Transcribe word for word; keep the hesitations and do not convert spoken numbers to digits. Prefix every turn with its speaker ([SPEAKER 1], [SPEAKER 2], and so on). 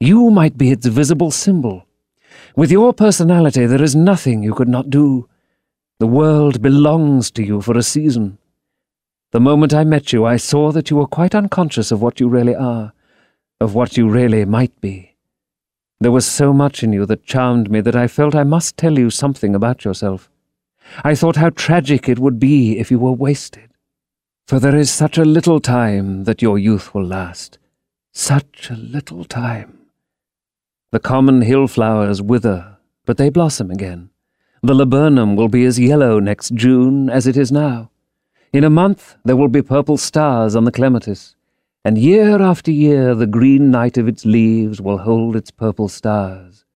[SPEAKER 1] You might be its visible symbol. With your personality, there is nothing you could not do. The world belongs to you for a season. The moment I met you, I saw that you were quite unconscious of what you really are, of what you really might be. There was so much in you that charmed me that I felt I must tell you something about yourself. I thought how tragic it would be if you were wasted. For there is such a little time that your youth will last. Such a little time. The common hill flowers wither, but they blossom again. The laburnum will be as yellow next June as it is now. In a month there will be purple stars on the clematis, and year after year the green night of its leaves will hold its purple stars.